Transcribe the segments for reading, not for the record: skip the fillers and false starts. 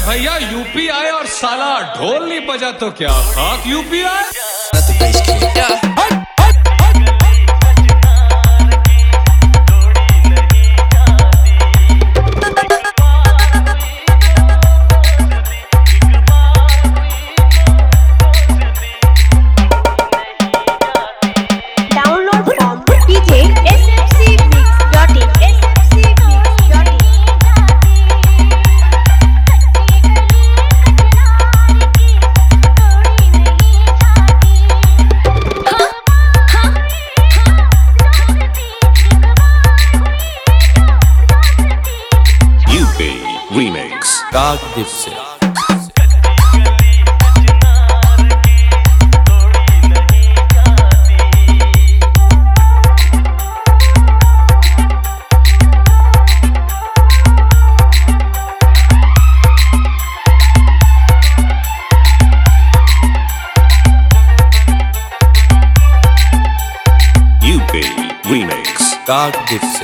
भैया यूपी आए और साला ढोल नहीं बजा तो क्या खाक यूपी आए। Download from djsfcmix.in. UP Remix Kaak Dipse UP Remix Kaak Dipse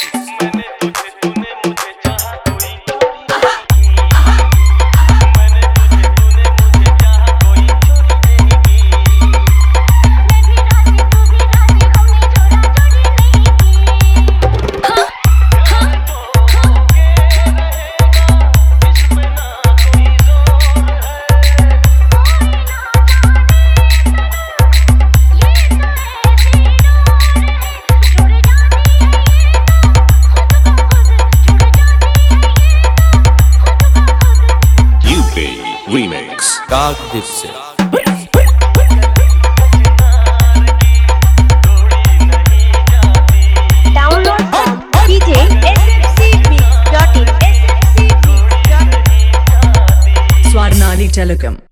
Remix Kaak Dipse Download from djsfcmix.in. Swarnali Telekam.